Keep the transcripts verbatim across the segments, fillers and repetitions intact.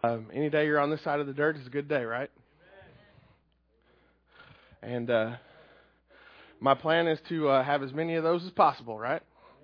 Um, any day you're on this side of the dirt is a good day, right? And uh, my plan is to uh, have as many of those as possible, right?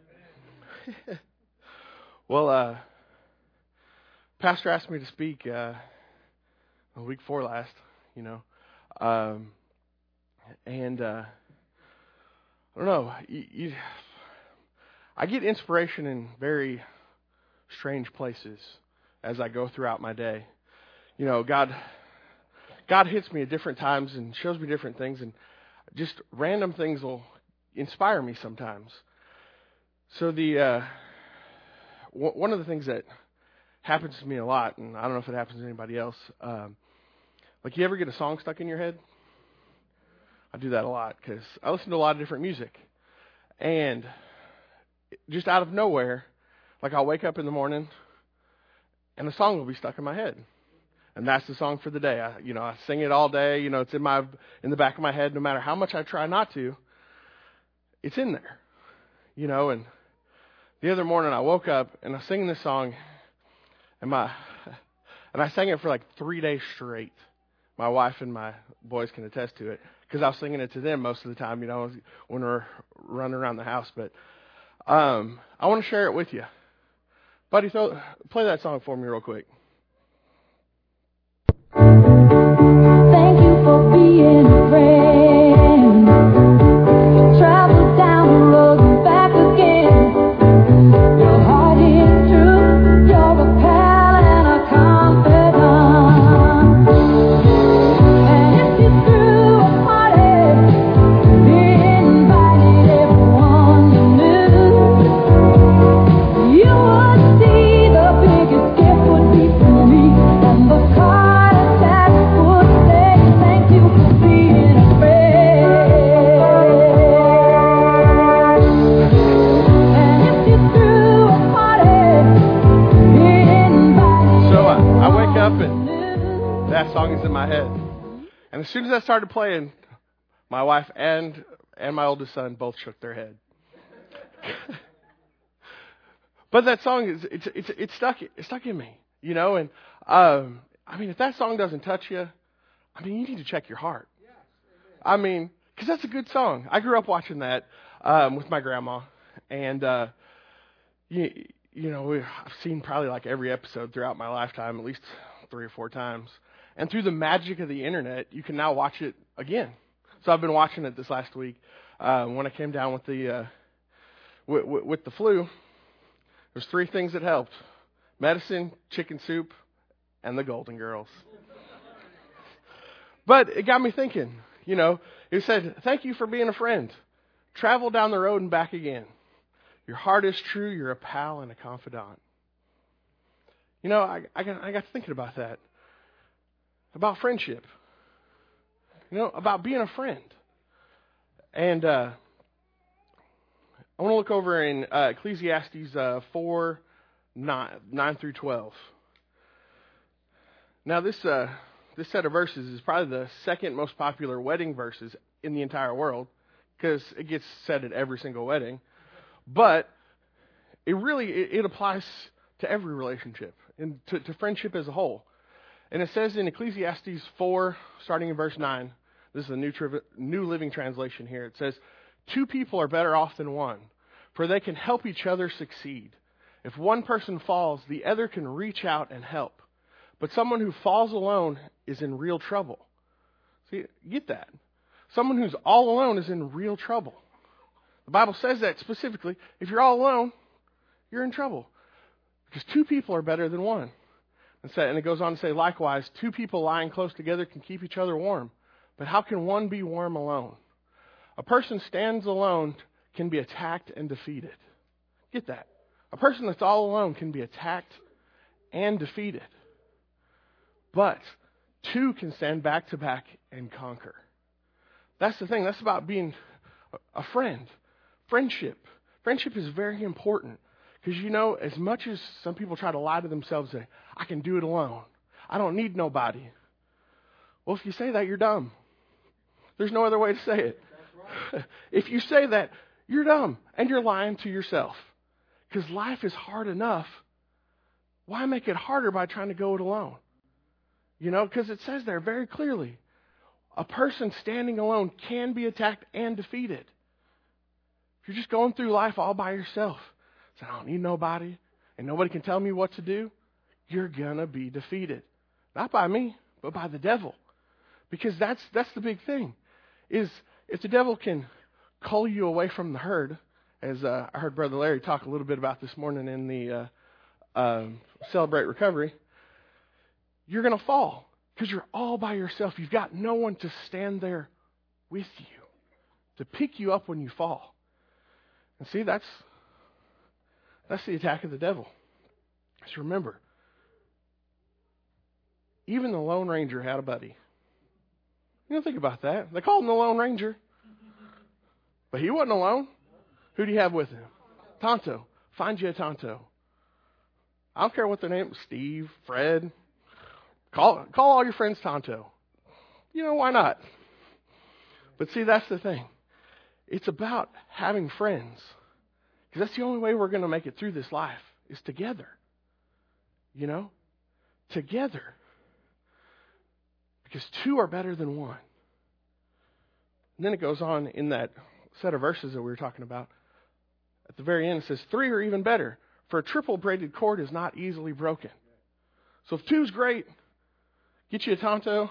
Well, uh, Pastor asked me to speak uh, a week before last, you know, um, and uh, I don't know. You, you, I get inspiration in very strange places as I go throughout my day. You know, God, God hits me at different times and shows me different things, and just random things will inspire me sometimes. So the uh, w- one of the things that happens to me a lot, and I don't know if it happens to anybody else, um, like you ever get a song stuck in your head? I do that a lot because I listen to a lot of different music, and just out of nowhere, like I'll wake up in the morning and the song will be stuck in my head. And that's the song for the day. I, you know, I sing it all day. You know, it's in my in the back of my head. No matter how much I try not to, it's in there. You know, and the other morning I woke up and I was singing this song, and my and I sang it for like three days straight. My wife and my boys can attest to it because I was singing it to them most of the time. You know, when we're running around the house. But um, I want to share it with you, buddy. Throw, play that song for me real quick. Thank you for being a friend. Travel down the road and back again. Your heart is true. You're a pal and a confidant. And if you threw a party, you invited everyone you knew, you would see the biggest gift would be for me, and the card attached would say thank you for being a friend. And if you threw a party, you invited So uh, I wake up everyone and you knew. that song is in my head. And as soon as I started playing, my wife and and my oldest son both shook their head. But that song is it's it's it's stuck it's stuck in me, you know. And um, I mean, if that song doesn't touch you, I mean, you need to check your heart. I mean, because that's a good song. I grew up watching that um, with my grandma, and uh, you you know we, I've seen probably like every episode throughout my lifetime, at least three or four times. And through the magic of the internet, you can now watch it again. So I've been watching it this last week. Uh, when I came down with the uh, with, with, with the flu, there's three things that helped: medicine, chicken soup, and the Golden Girls. But it got me thinking. You know, it said, "Thank you for being a friend. Travel down the road and back again. Your heart is true. You're a pal and a confidant." You know, I, I got I got thinking about that. About friendship, you know, about being a friend. And uh, I want to look over in uh, Ecclesiastes uh, four, nine, nine through twelve. Now, this uh, this set of verses is probably the second most popular wedding verses in the entire world, because it gets said at every single wedding. But it really, it, it applies to every relationship and to, to friendship as a whole. And it says in Ecclesiastes four, starting in verse nine, this is a new, tri- new Living Translation here. It says, "Two people are better off than one, for they can help each other succeed. If one person falls, the other can reach out and help. But someone who falls alone is in real trouble." See, get that? Someone who's all alone is in real trouble. The Bible says that specifically. If you're all alone, you're in trouble. Because two people are better than one. And it goes on to say, "Likewise, two people lying close together can keep each other warm. But how can one be warm alone? A person stands alone can be attacked and defeated." Get that? A person that's all alone can be attacked and defeated. But two can stand back to back and conquer. That's the thing. That's about being a friend. Friendship. Friendship is very important. Because, you know, as much as some people try to lie to themselves, say, "I can do it alone. I don't need nobody." Well, if you say that, you're dumb. There's no other way to say it. Right. If you say that, you're dumb. And you're lying to yourself. Because life is hard enough. Why make it harder by trying to go it alone? You know, because it says there very clearly, a person standing alone can be attacked and defeated. If you're just going through life all by yourself, saying, I don't need nobody, and nobody can tell me what to do, you're going to be defeated. Not by me, but by the devil. Because that's that's the big thing, is if the devil can cull you away from the herd, as uh, I heard Brother Larry talk a little bit about this morning in the uh, uh, Celebrate Recovery, you're going to fall because you're all by yourself. You've got no one to stand there with you to pick you up when you fall. And see, that's that's the attack of the devil. Just remember, even the Lone Ranger had a buddy. You don't think about that. They called him the Lone Ranger. But he wasn't alone. Who do you have with him? Tonto. Find you a Tonto. I don't care what their name is. Steve, Fred. Call, call all your friends Tonto. You know, why not? But see, that's the thing. It's about having friends. Because that's the only way we're going to make it through this life, is together. You know? Together. Because two are better than one. And then it goes on in that set of verses that we were talking about. At the very end it says, three are even better, for a triple braided cord is not easily broken. So if two's great, get you a Tonto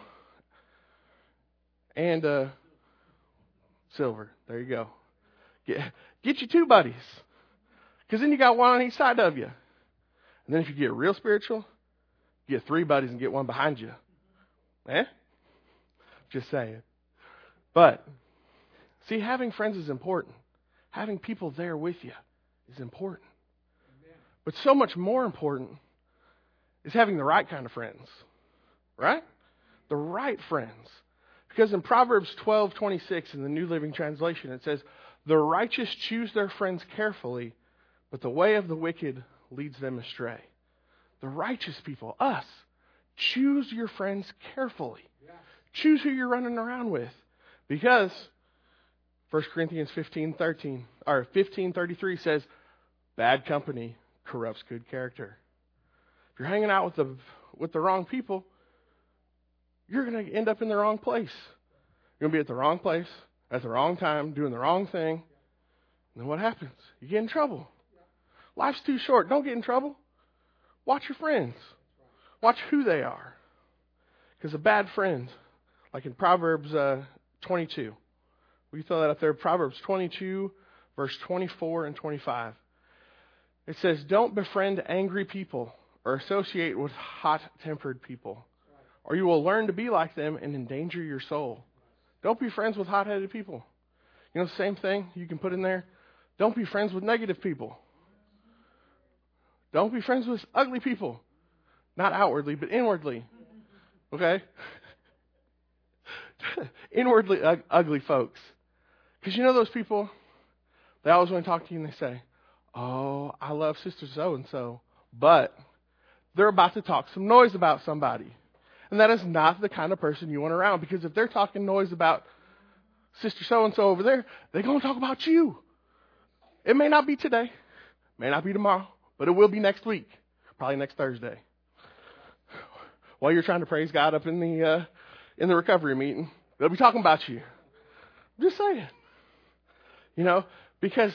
and uh, silver. There you go. Get, get you two buddies. Because then you got one on each side of you. And then if you get real spiritual, get three buddies and get one behind you. Eh? Just saying. But, see, having friends is important. Having people there with you is important. But so much more important is having the right kind of friends. Right? The right friends. Because in Proverbs twelve twenty-six in the New Living Translation, it says, the righteous choose their friends carefully, but the way of the wicked leads them astray. The righteous people, us, choose your friends carefully. Yeah. Choose who you're running around with. Because First Corinthians fifteen thirteen or fifteen thirty-three says, bad company corrupts good character. If you're hanging out with the with the wrong people, you're going to end up in the wrong place. You're going to be at the wrong place, at the wrong time, doing the wrong thing. And then what happens? You get in trouble. Life's too short. Don't get in trouble. Watch your friends. Watch who they are. Because a bad friend, like in Proverbs uh, twenty-two, we throw that up there, Proverbs twenty-two, verse twenty-four and twenty-five. It says, don't befriend angry people or associate with hot-tempered people, or you will learn to be like them and endanger your soul. Don't be friends with hot-headed people. You know the same thing you can put in there? Don't be friends with negative people. Don't be friends with ugly people. Not outwardly, but inwardly. Okay? Inwardly uh, ugly folks. Because you know those people, they always want to talk to you and they say, oh, I love Sister so-and-so, but they're about to talk some noise about somebody. And that is not the kind of person you want around. Because if they're talking noise about Sister so-and-so over there, they're going to talk about you. It may not be today. May not be tomorrow. But it will be next week. Probably next Thursday. While you're trying to praise God up in the uh, in the recovery meeting, they'll be talking about you. I'm just saying. You know, because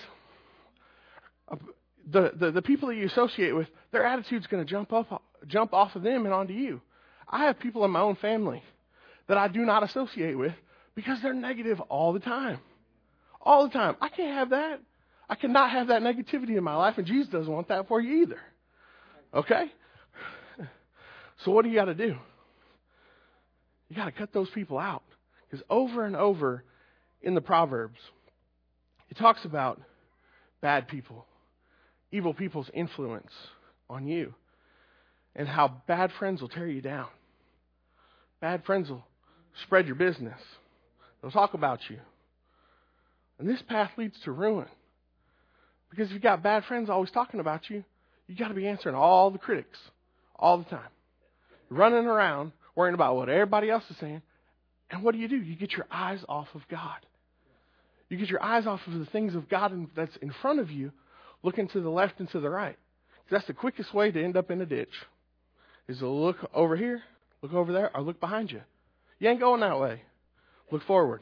the, the, the people that you associate with, their attitude's going to jump up, jump off of them and onto you. I have people in my own family that I do not associate with because they're negative all the time. All the time. I can't have that. I cannot have that negativity in my life, and Jesus doesn't want that for you either. Okay? So what do you got to do? You got to cut those people out. Because over and over in the Proverbs, it talks about bad people, evil people's influence on you, and how bad friends will tear you down. Bad friends will spread your business. They'll talk about you. And this path leads to ruin. Because if you've got bad friends always talking about you, you got to be answering all the critics all the time. You're running around worrying about what everybody else is saying. And what do you do? You get your eyes off of God. You get your eyes off of the things of God that's in front of you, looking to the left and to the right. That's the quickest way to end up in a ditch, is to look over here, Look over there or look behind you. You ain't going that way. Look forward.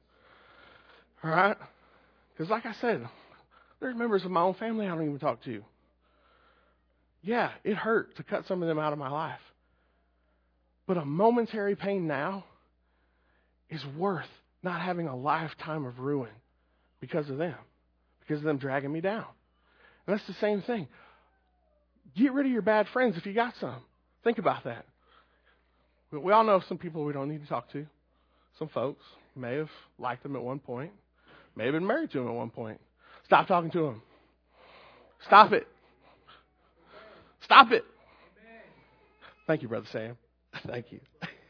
All right? Because like I said, there's members of my own family I don't even talk to. Yeah, it hurt to cut some of them out of my life. But a momentary pain now is worth not having a lifetime of ruin because of them. Because of them dragging me down. And that's the same thing. Get rid of your bad friends if you got some. Think about that. We all know some people we don't need to talk to. Some folks may have liked them at one point. May have been married to them at one point. Stop talking to them. Stop it. Stop it. Thank you, Brother Sam. Thank you.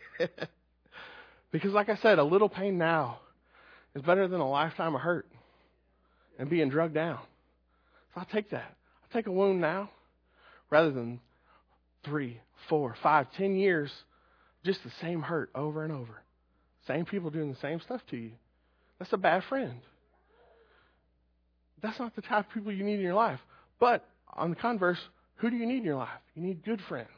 Because like I said, a little pain now is better than a lifetime of hurt and being drugged down. So I'll take that. I'll take a wound now rather than three, four, five, ten years, just the same hurt over and over. Same people doing the same stuff to you. That's a bad friend. That's not the type of people you need in your life. But on the converse, who do you need in your life? You need good friends.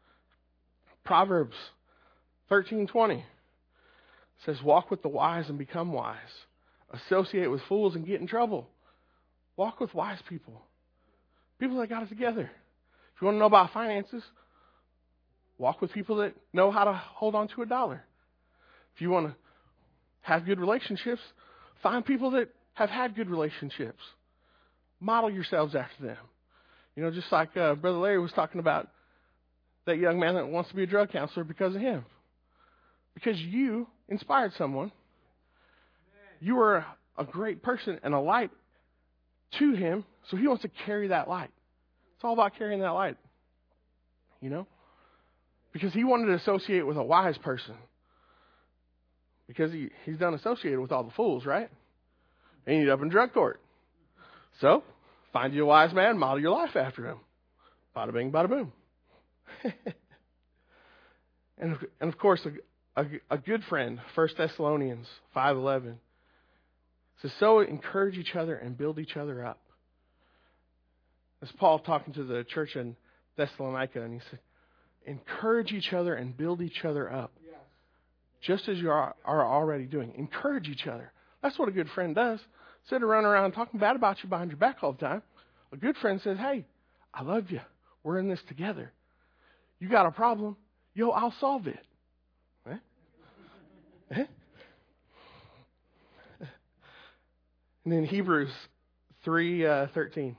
Proverbs thirteen twenty says, walk with the wise and become wise. Associate with fools and get in trouble. Walk with wise people. People that got it together. If you want to know about finances, walk with people that know how to hold on to a dollar. If you want to have good relationships, find people that have had good relationships. Model yourselves after them. You know, just like uh, Brother Larry was talking about that young man that wants to be a drug counselor because of him. Because you inspired someone. You were a great person and a light to him, so he wants to carry that light. It's all about carrying that light. You know? Because he wanted to associate with a wise person. Because he, he's done associated with all the fools, right? And he ended up in drug court. So, find you a wise man, model your life after him. Bada bing, bada boom. and, and of course, a, a, a good friend, First Thessalonians five eleven, says, so encourage each other and build each other up. That's Paul talking to the church in Thessalonica, and he said, encourage each other and build each other up. Yes. Just as you are, are already doing. Encourage each other. That's what a good friend does. Instead of running around talking bad about you behind your back all the time, a good friend says, hey, I love you. We're in this together. You got a problem? Yo, I'll solve it. Eh? Eh? And then Hebrews three thirteen.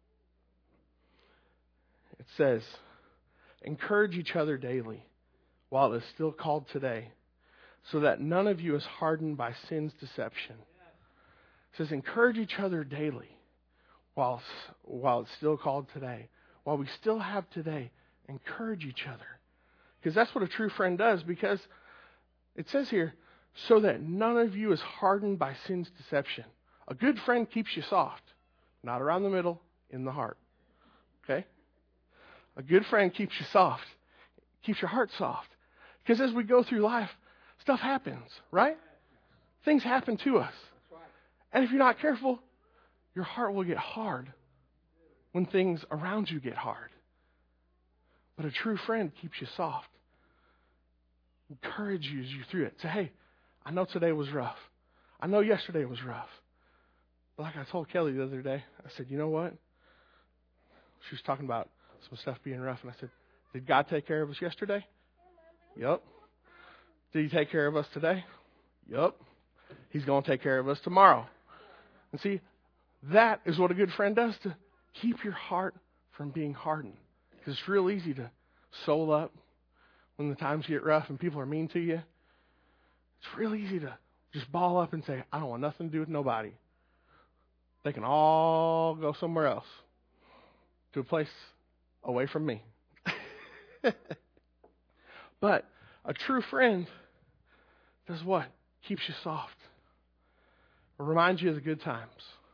It says, encourage each other daily while it is still called today, so that none of you is hardened by sin's deception. It says, encourage each other daily while, while it's still called today. While we still have today, encourage each other. Because that's what a true friend does. Because it says here, so that none of you is hardened by sin's deception. A good friend keeps you soft. Not around the middle, in the heart. Okay? A good friend keeps you soft. Keeps your heart soft. Because as we go through life, stuff happens, right? Things happen to us. And if you're not careful, your heart will get hard when things around you get hard. But a true friend keeps you soft. Encourages you through it. Say, hey, I know today was rough. I know yesterday was rough. But like I told Kelly the other day, I said, you know what? She was talking about some stuff being rough. And I said, did God take care of us yesterday? Yup. Did he take care of us today? Yup. He's going to take care of us tomorrow. And see, that is what a good friend does to keep your heart from being hardened. Because it's real easy to soul up when the times get rough and people are mean to you. It's real easy to just ball up and say, I don't want nothing to do with nobody. They can all go somewhere else. To a place away from me. But a true friend does what? Keeps you soft. It reminds you of the good times.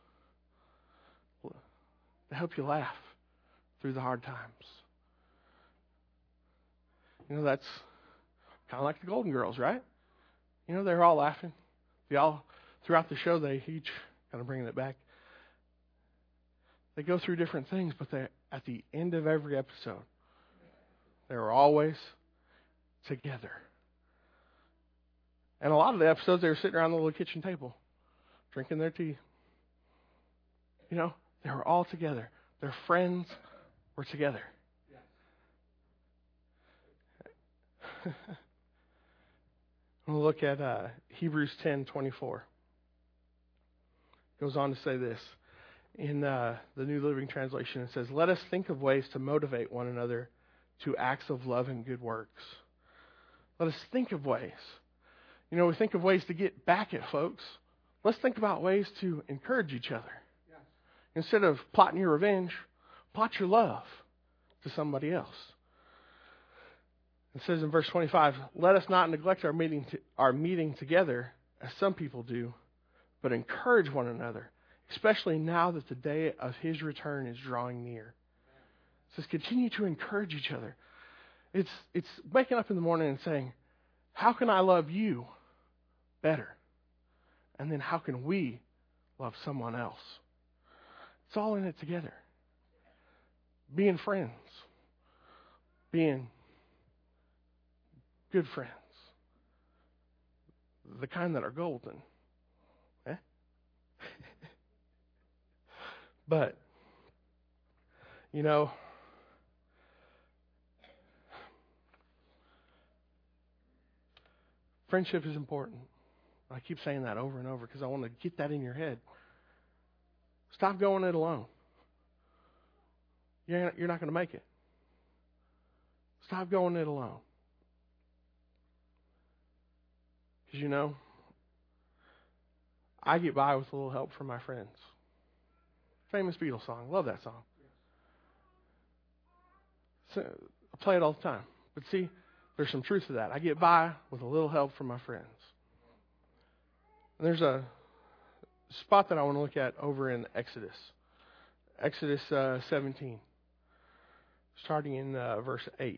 To help you laugh through the hard times. You know, that's kind of like the Golden Girls, right? You know, they're all laughing. They all, throughout the show, they each, kind of bringing it back, they go through different things, but they, at the end of every episode, they were always together. And a lot of the episodes, they were sitting around the little kitchen table, drinking their tea. You know, they were all together. Their friends were together. We'll look at uh, Hebrews ten twenty-four. It goes on to say this. In uh, the New Living Translation, it says, "Let us think of ways to motivate one another to acts of love and good works." Let us think of ways. You know, we think of ways to get back at folks. Let's think about ways to encourage each other. Yes. Instead of plotting your revenge, plot your love to somebody else. It says in verse twenty-five, "Let us not neglect our meeting to, our meeting together, as some people do, but encourage one another, especially now that the day of His return is drawing near." It says, continue to encourage each other. It's it's waking up in the morning and saying, how can I love you better? And then how can we love someone else? It's all in it together. Being friends. Being good friends. The kind that are golden. Eh? But, you know, friendship is important. I keep saying that over and over because I want to get that in your head. Stop going it alone. You're not, you're not going to make it. Stop going it alone. Because, you know, I get by with a little help from my friends. Famous Beatles song. Love that song. So, I play it all the time. But see, there's some truth to that. I get by with a little help from my friends. And there's a spot that I want to look at over in Exodus. Exodus uh, seventeen. Starting in uh, verse eight.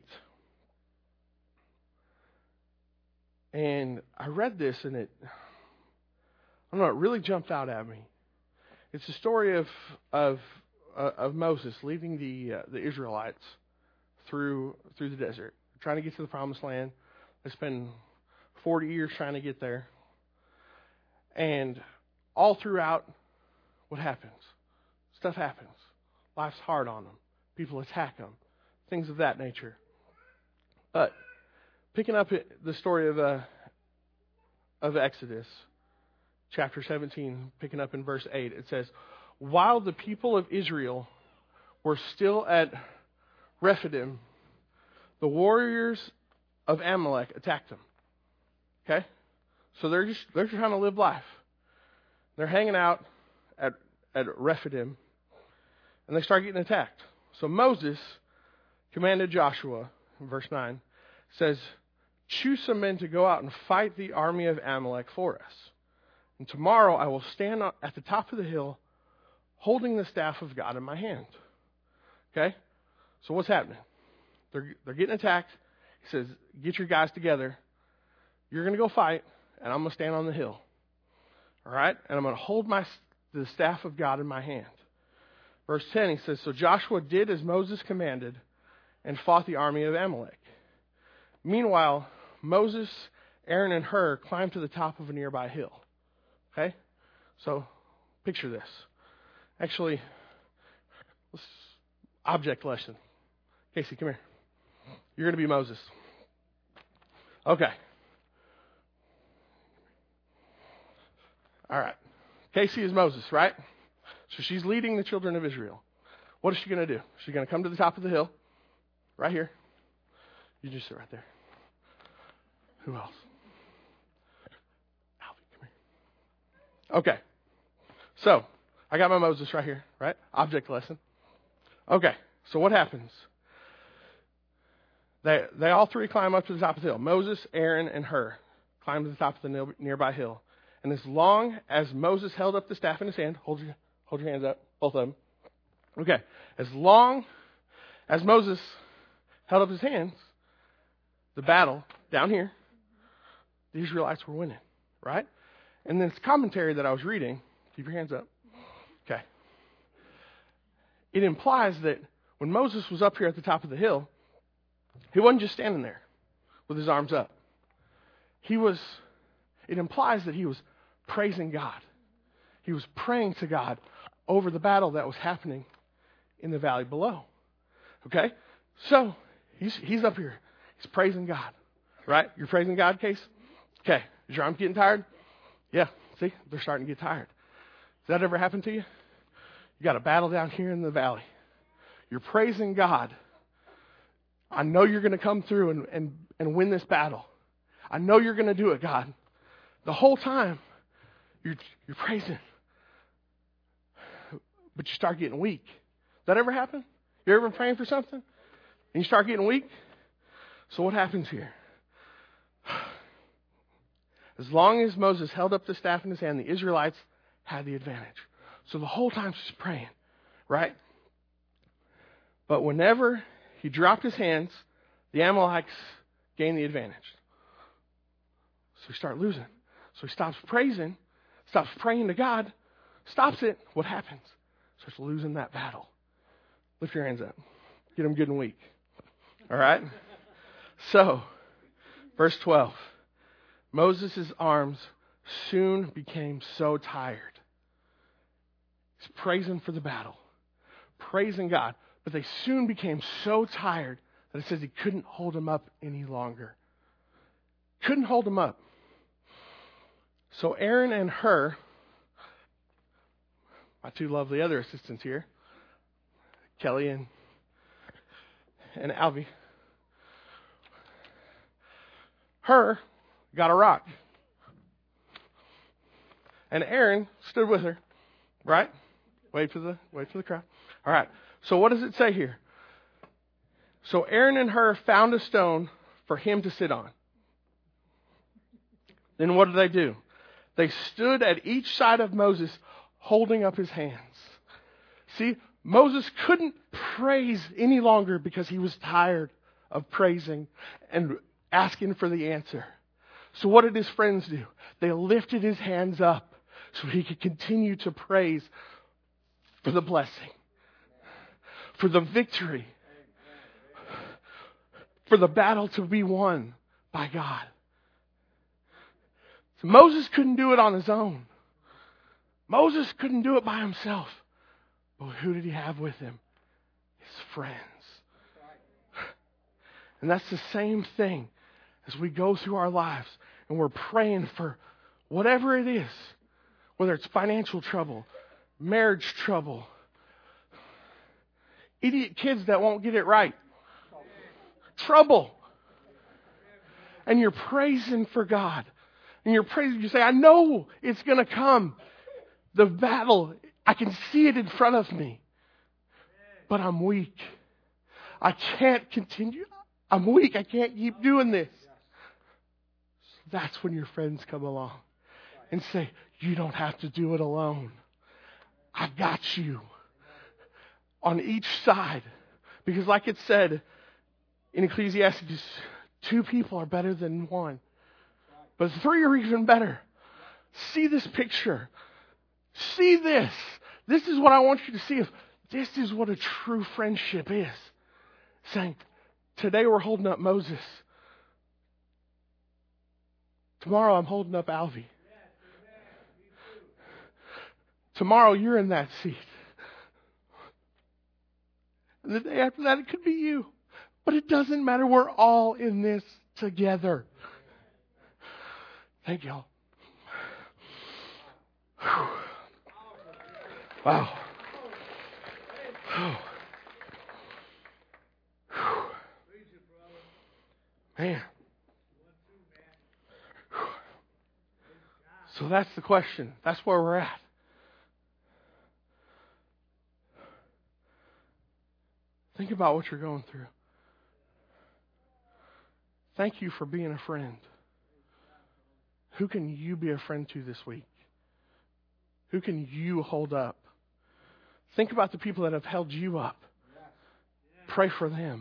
And I read this and it, I don't know, it really jumped out at me. It's the story of of uh, of Moses leading the uh, the Israelites through through the desert, trying to get to the promised land. They spend forty years trying to get there. And all throughout, what happens? Stuff happens. Life's hard on them. People attack them. Things of that nature. But picking up the story of uh, of Exodus, chapter seventeen, picking up in verse eight, it says, "While the people of Israel were still at Rephidim, the warriors of Amalek attacked them." Okay? So they're just they're just trying to live life. They're hanging out at at Rephidim, and they start getting attacked. So Moses commanded Joshua, in verse nine, says, "Choose some men to go out and fight the army of Amalek for us. And tomorrow I will stand at the top of the hill, holding the staff of God in my hand." Okay? So what's happening? They're they're getting attacked. He says, "Get your guys together. You're going to go fight, and I'm going to stand on the hill. All right? And I'm going to hold my the staff of God in my hand." Verse ten, he says, "So Joshua did as Moses commanded and fought the army of Amalek. Meanwhile, Moses, Aaron, and Hur climbed to the top of a nearby hill." Okay? So, picture this. Actually, let's, object lesson. Casey, come here. You're going to be Moses. Okay. All right. Casey is Moses, right? So she's leading the children of Israel. What is she going to do? She's going to come to the top of the hill, right here. You just sit right there. Who else? Alfie, come here. Okay. So, I got my Moses right here, right? Object lesson. Okay. So what happens? They they all three climb up to the top of the hill. Moses, Aaron, and Hur climb to the top of the nearby hill. And as long as Moses held up the staff in his hand, hold your, hold your hands up, both of them. Okay. As long as Moses held up his hands, the battle down here, the Israelites were winning, right? And this commentary that I was reading, keep your hands up. Okay. It implies that when Moses was up here at the top of the hill, he wasn't just standing there with his arms up. He was, it implies that he was praising God. He was praying to God over the battle that was happening in the valley below. Okay? So, he's he's up here. He's praising God. Right? You're praising God, Case? Okay. Is your arms getting tired? Yeah. See? They're starting to get tired. Does that ever happen to you? You got a battle down here in the valley. You're praising God. I know you're going to come through and, and, and win this battle. I know you're going to do it, God. The whole time, you're, you're praising. But you start getting weak. Does that ever happen? You're ever praying for something and you start getting weak? So what happens here? As long as Moses held up the staff in his hand, the Israelites had the advantage. So the whole time she's praying, right? But whenever he dropped his hands, the Amalekites gained the advantage. So he started losing. So he stops praising, stops praying to God, stops it. What happens? Starts losing that battle. Lift your hands up. Get them good and weak. All right? So, verse twelve. Moses' arms soon became so tired. He's praising for the battle, praising God. But they soon became so tired that it says he couldn't hold them up any longer. Couldn't hold them up. So Aaron and Hur, my two lovely other assistants here, Kelly and, and Alvy, Hur got a rock. And Aaron stood with her, right? Wait for the wait for the crowd. All right. So what does it say here? So Aaron and Hur found a stone for him to sit on. Then what did they do? They stood at each side of Moses, holding up his hands. See, Moses couldn't praise any longer because he was tired of praising and asking for the answer. So what did his friends do? They lifted his hands up so he could continue to praise for the blessing, for the victory, for the battle to be won by God. So Moses couldn't do it on his own. Moses couldn't do it by himself. But who did he have with him? His friends. And that's the same thing as we go through our lives and we're praying for whatever it is, whether it's financial trouble, marriage trouble, idiot kids that won't get it right, trouble. And you're praising for God. And you're praising, you say, I know it's going to come. The battle, I can see it in front of me. But I'm weak. I can't continue. I'm weak. I can't keep doing this. So that's when your friends come along and say, you don't have to do it alone. I've got you on each side. Because like it said in Ecclesiastes, two people are better than one. But three are even better. See this picture. See this. This is what I want you to see. This is what a true friendship is. Saying, today we're holding up Moses. Tomorrow I'm holding up Alvy. Tomorrow you're in that seat. And the day after that it could be you. But it doesn't matter. We're all in this together. Thank you all. Whew. Wow. Whew. Whew. Man. Whew. So that's the question. That's where we're at. Think about what you're going through. Thank you for being a friend. Who can you be a friend to this week? Who can you hold up? Think about the people that have held you up. Pray for them.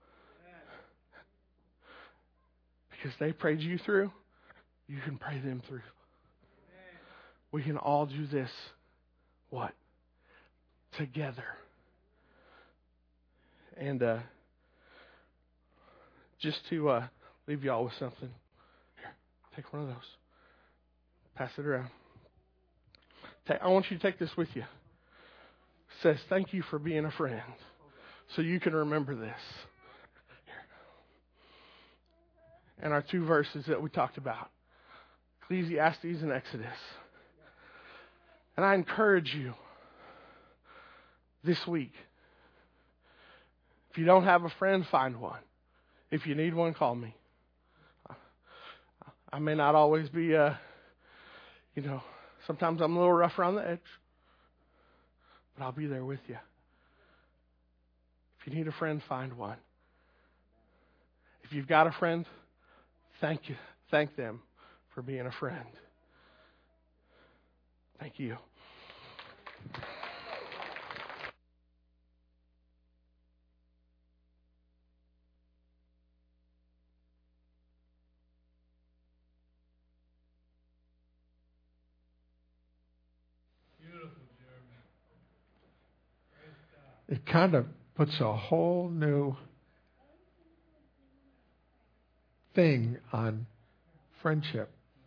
Because they prayed you through, you can pray them through. We can all do this, what? Together. And uh, just to uh, leave y'all with something. Here, take one of those. Pass it around. Take, I want you to take this with you. It says, thank you for being a friend. So you can remember this. Here. And our two verses that we talked about. Ecclesiastes and Exodus. And I encourage you this week, if you don't have a friend, find one. If you need one, call me. I may not always be, uh, you know, sometimes I'm a little rough around the edge, but I'll be there with you. If you need a friend, find one. If you've got a friend, thank you, thank them for being a friend. Thank you. It kind of puts a whole new thing on friendship.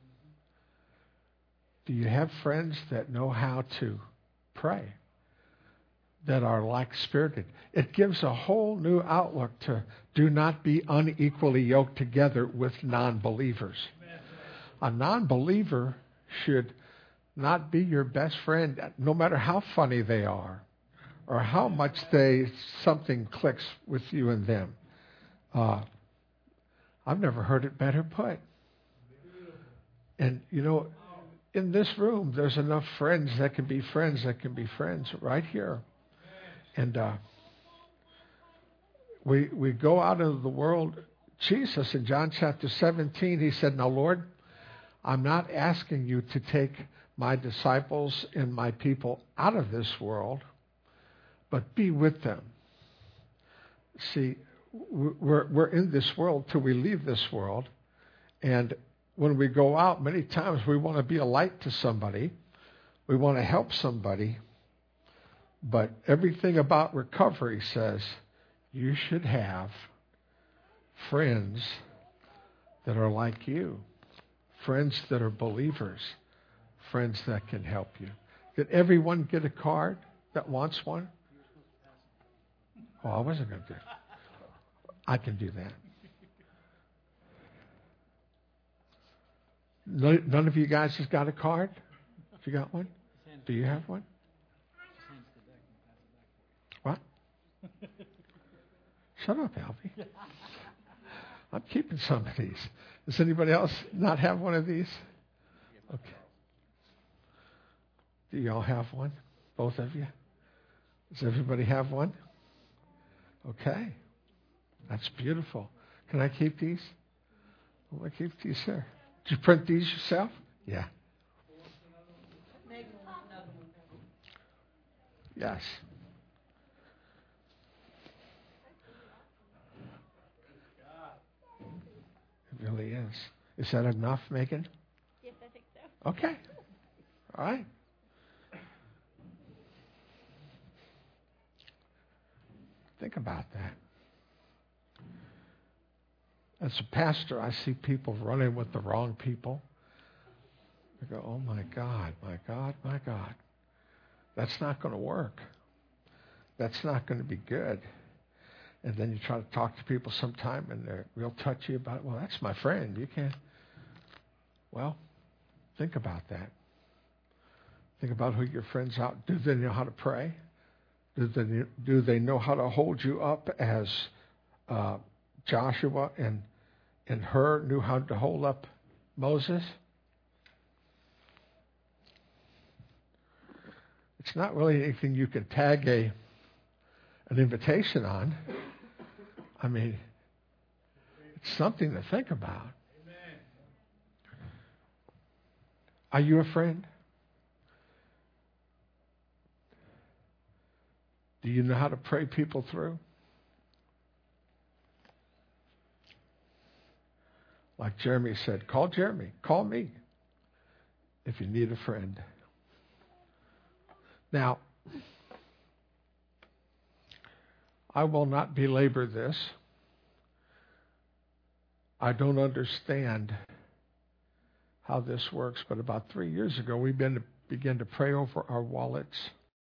Do you have friends that know how to pray, that are like-spirited? It gives a whole new outlook to do not be unequally yoked together with non-believers. A non-believer should not be your best friend, no matter how funny they are or how much they something clicks with you and them. Uh, I've never heard it better put. And, you know, in this room, there's enough friends that can be friends that can be friends right here. And uh, we we go out into the world. Jesus, in John chapter seventeen, he said, now, Lord, I'm not asking you to take my disciples and my people out of this world, but be with them. See, we're, we're in this world till we leave this world. And when we go out, many times we want to be a light to somebody. We want to help somebody. But everything about recovery says you should have friends that are like you, friends that are believers, friends that can help you. Did everyone get a card that wants one? Oh, I wasn't going to do it. I can do that. None of you guys has got a card? Have you got one? Do you have one? What? Shut up, Albie. I'm keeping some of these. Does anybody else not have one of these? Okay. Do you all have one? Both of you? Does everybody have one? Okay. That's beautiful. Can I keep these? I'm going to keep these here. Did you print these yourself? Yeah. Yes. It really is. Is that enough, Megan? Yes, I think so. Okay. All right. Think about that. As a pastor, I see people running with the wrong people. I go, oh my God, my God, my God. That's not going to work. That's not going to be good. And then you try to talk to people sometime and they're real touchy about it. Well, that's my friend. You can't. Well, think about that. Think about who your friends are. Do they know how to pray? Do they, do they know how to hold you up as uh, Joshua and and Hur knew how to hold up Moses? It's not really anything you can tag a an invitation on. I mean, it's something to think about. Amen. Are you a friend? Do you know how to pray people through? Like Jeremy said, call Jeremy. Call me if you need a friend. Now, I will not belabor this, I don't understand how this works, but about three years ago, we began to, began to pray over our wallets.